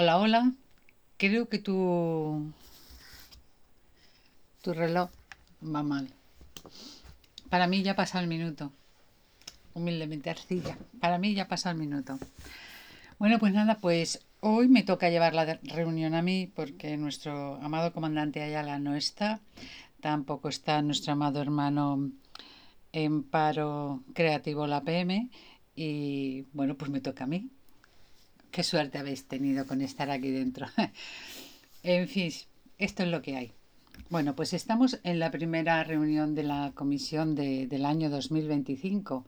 Hola, hola. Creo que tu reloj va mal. Para mí ya pasa el minuto. Humildemente, arcilla. Para mí ya pasa el minuto. Bueno, pues nada, pues hoy me toca llevar la reunión a mí porque nuestro amado comandante Ayala no está. Tampoco está nuestro amado hermano en paro creativo la PM. Y bueno, pues me toca a mí. Qué suerte habéis tenido con estar aquí dentro. En fin, esto es lo que hay. Bueno, pues estamos en la primera reunión de la comisión del año 2025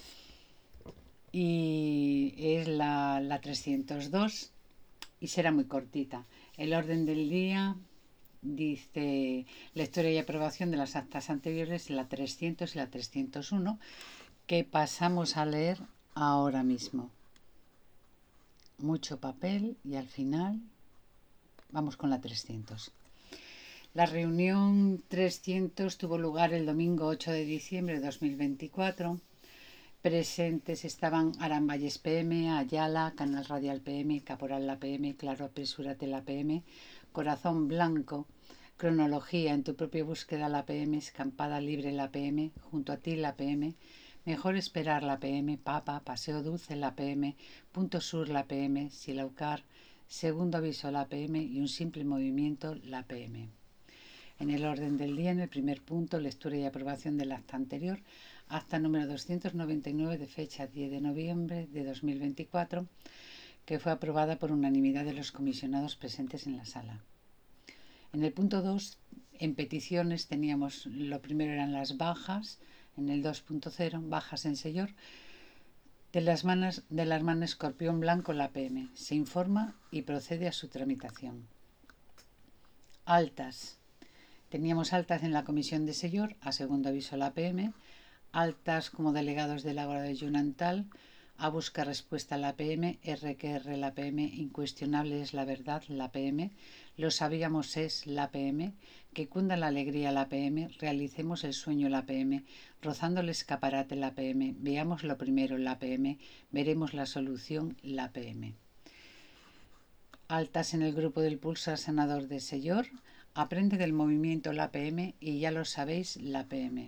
y es la 302 y será muy cortita. El orden del día dice lectura y aprobación de las actas anteriores, la 300 y la 301, que pasamos a leer ahora mismo. Mucho papel y al final vamos con la 300. La reunión 300 tuvo lugar el domingo 8 de diciembre de 2024. Presentes estaban Aramballes PM, Ayala, Canal Radial PM, Caporal la PM, Claro Apresúrate la PM, Corazón Blanco, Cronología en tu propia búsqueda la PM, Escampada Libre la PM, Junto a ti la PM, Mejor Esperar la PM, Papa, Paseo Dulce la PM, Punto Sur la PM, Silaucar, Segundo Aviso la PM y Un Simple Movimiento la PM. En el orden del día, en el primer punto, lectura y aprobación del acta anterior, acta número 299 de fecha 10 de noviembre de 2024, que fue aprobada por unanimidad de los comisionados presentes en la sala. En el punto 2, en peticiones teníamos, lo primero eran las bajas, en el 2.0, bajas en Sellor, de la hermana Escorpión Blanco la PM. Se informa y procede a su tramitación. Altas. Teníamos altas en la comisión de Sellor, a segundo aviso la PM, altas como delegados del Ágora de Yunantal, a buscar respuesta la PM, RQR la PM, incuestionable es la verdad la PM, lo sabíamos es la PM, que cunda la alegría la PM, realicemos el sueño la PM, rozando el escaparate la PM, veamos lo primero la PM, veremos la solución la PM. Altas en el grupo del Pulsar Sanador de Sellor, aprende del movimiento la PM y ya lo sabéis la PM.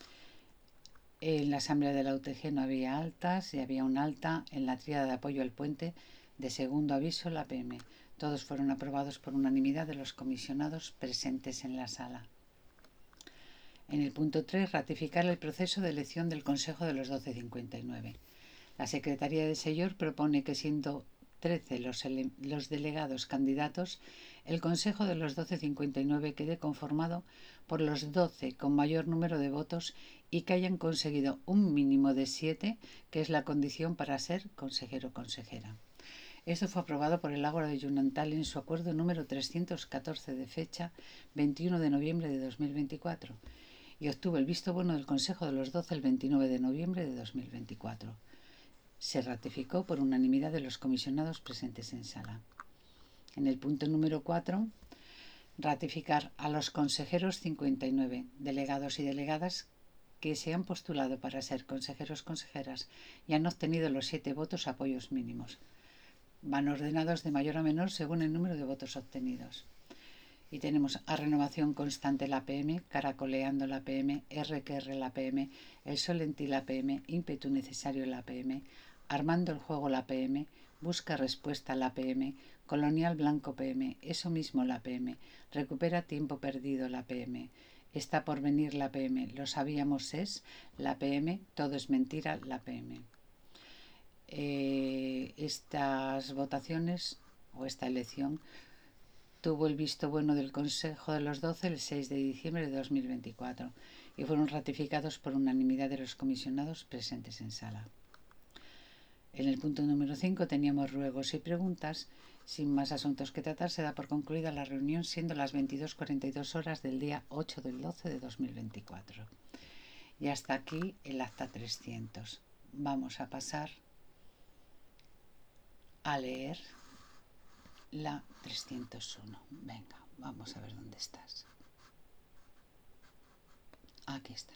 En la asamblea de la UTG no había altas y había un alta en la tríada de apoyo al puente de segundo aviso la PM. Todos fueron aprobados por unanimidad de los comisionados presentes en la sala. En el punto 3, ratificar el proceso de elección del Consejo de los 1259. La Secretaría de Sellor propone que, siendo 13 los delegados candidatos, el Consejo de los 1259 quede conformado por los 12 con mayor número de votos y que hayan conseguido un mínimo de 7, que es la condición para ser consejero o consejera. Esto fue aprobado por el Ágora de Yunantal en su acuerdo número 314 de fecha 21 de noviembre de 2024 y obtuvo el visto bueno del Consejo de los 12 el 29 de noviembre de 2024. Se ratificó por unanimidad de los comisionados presentes en sala. En el punto número 4, ratificar a los consejeros 59, delegados y delegadas que se han postulado para ser consejeros consejeras y han obtenido los 7 votos apoyos mínimos. Van ordenados de mayor a menor según el número de votos obtenidos. Y tenemos a Renovación Constante la PM, Caracoleando la PM, RQR la PM, El Sol en ti la PM, Ímpetu Necesario la PM, Armando el Juego la PM, Busca Respuesta la PM, Colonial Blanco PM, Eso Mismo la PM, Recupera Tiempo Perdido la PM, Está por venir la PM, Lo sabíamos es la PM, Todo es mentira la PM. Estas votaciones o esta elección tuvo el visto bueno del Consejo de los 12 el 6 de diciembre de 2024 y fueron ratificados por unanimidad de los comisionados presentes en sala. En el punto número 5 teníamos ruegos y preguntas. Sin más asuntos que tratar, se da por concluida la reunión, siendo las 22:42 horas del día 8 del 12 de 2024. Y hasta aquí el acta 300. Vamos a pasar a leer la 301. Venga, vamos a ver dónde estás. Aquí está.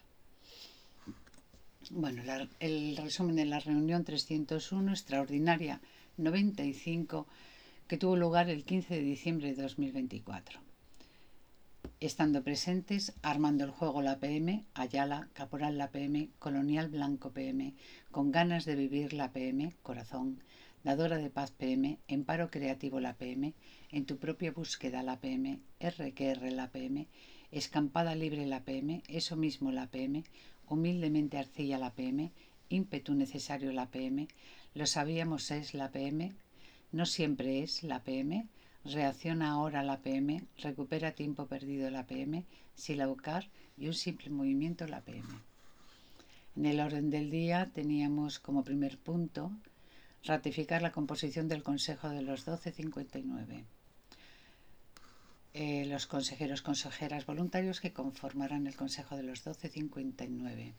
Bueno, el resumen de la reunión 301, extraordinaria 95, que tuvo lugar el 15 de diciembre de 2024. Estando presentes Armando el Juego la PM, Ayala, Caporal la PM, Colonial Blanco PM, Con Ganas de Vivir la PM, Corazón, Dadora de Paz PM, Emparo Creativo la PM, En tu propia búsqueda la PM, RQR la PM, Escampada Libre la PM, Eso mismo la PM, Humildemente Arcilla la PM, Ímpetu Necesario la PM, Lo sabíamos es la PM, No siempre es la PM, Reacciona ahora la PM, Recupera tiempo perdido la PM, Silaucar y Un simple movimiento la PM. En el orden del día teníamos como primer punto ratificar la composición del Consejo de los 1259. Los consejeros, consejeras voluntarios que conformarán el Consejo de los 1259.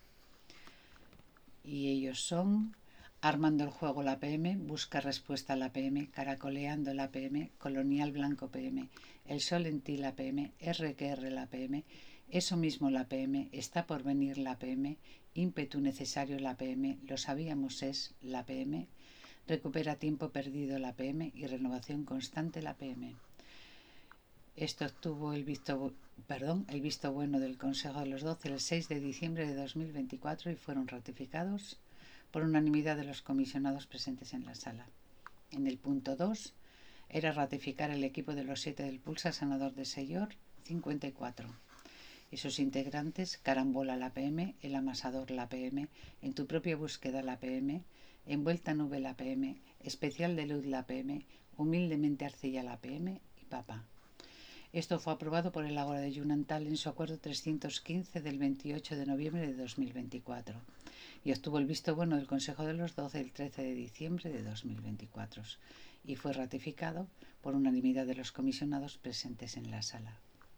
Y ellos son Armando el Juego la PM, Busca Respuesta la PM, Caracoleando la PM, Colonial Blanco PM, El Sol en Ti la PM, RQR la PM, Eso mismo la PM, Está por venir la PM, Ímpetu Necesario la PM, Lo sabíamos es la PM, Recupera tiempo perdido la PM y Renovación constante la PM. Esto obtuvo el visto bueno del Consejo de los 12 el 6 de diciembre de 2024 y fueron ratificados por unanimidad de los comisionados presentes en la sala. En el punto 2 era ratificar el equipo de los 7 del Pulsa Sanador de Sellor 54 y sus integrantes: Carambola la PM, El Amasador la PM, En tu propia búsqueda la PM, Envuelta Nube la PM, Especial de Luz la PM, Humildemente Arcilla la PM y Papa. Esto fue aprobado por el Ágora de Yunantal en su acuerdo 315 del 28 de noviembre de 2024 y obtuvo el visto bueno del Consejo de los 12 el 13 de diciembre de 2024 y fue ratificado por unanimidad de los comisionados presentes en la sala.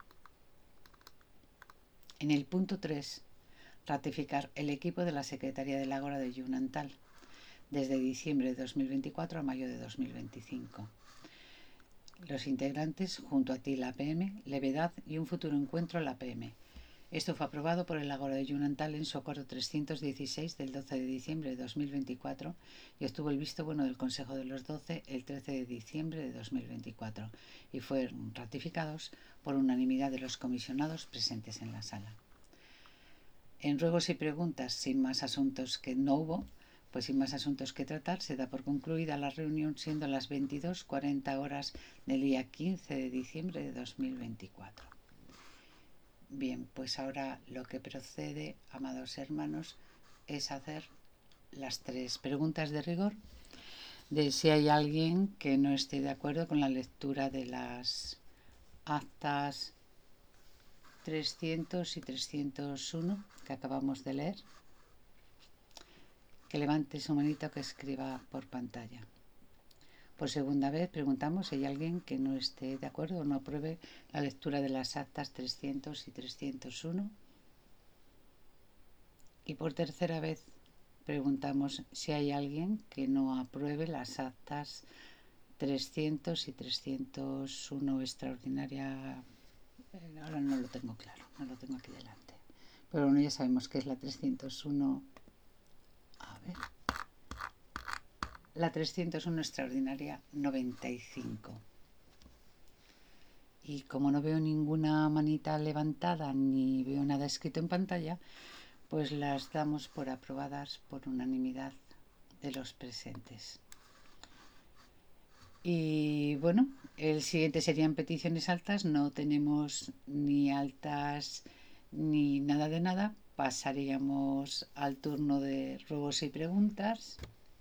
En el punto 3, ratificar el equipo de la Secretaría del Ágora de Yunantal desde diciembre de 2024 a mayo de 2025. Los integrantes: Junto a ti la PM, Levedad y Un futuro encuentro la PM. Esto fue aprobado por el Ágora de Yunantal en su acuerdo 316 del 12 de diciembre de 2024 y obtuvo el visto bueno del Consejo de los 12 el 13 de diciembre de 2024 y fueron ratificados por unanimidad de los comisionados presentes en la sala. En ruegos y preguntas, sin más asuntos que tratar, se da por concluida la reunión, siendo las 22:40 horas del día 15 de diciembre de 2024. Bien, pues ahora lo que procede, amados hermanos, es hacer las 3 preguntas de rigor de si hay alguien que no esté de acuerdo con la lectura de las actas 300 y 301 que acabamos de leer. Que levante su manito, que escriba por pantalla. Por segunda vez preguntamos si hay alguien que no esté de acuerdo o no apruebe la lectura de las actas 300 y 301. Y por tercera vez preguntamos si hay alguien que no apruebe las actas 300 y 301 extraordinaria. Ahora no lo tengo claro, no lo tengo aquí delante. Pero bueno, ya sabemos que es la 301. A ver. La 301 extraordinaria 95. Y como no veo ninguna manita levantada ni veo nada escrito en pantalla, pues las damos por aprobadas por unanimidad de los presentes. Y bueno, el siguiente serían peticiones altas. No tenemos ni altas ni nada de nada. Pasaríamos al turno de ruegos y preguntas,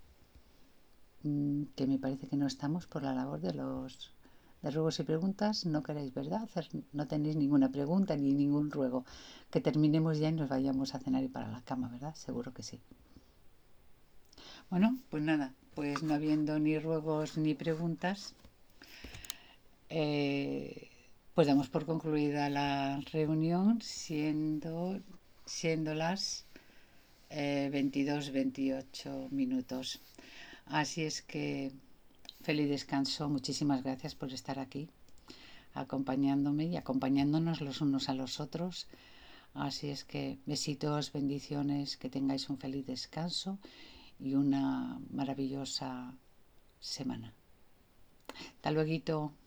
que me parece que no estamos por la labor de los de ruegos y preguntas. No queréis, ¿verdad? No tenéis ninguna pregunta ni ningún ruego. Que terminemos ya y nos vayamos a cenar y para la cama, ¿verdad? Seguro que sí. Bueno, pues nada, pues no habiendo ni ruegos ni preguntas, pues damos por concluida la reunión, siendo las 22:28 minutos. Así es que feliz descanso, muchísimas gracias por estar aquí acompañándome y acompañándonos los unos a los otros. Así es que besitos, bendiciones, que tengáis un feliz descanso y una maravillosa semana. Hasta luego.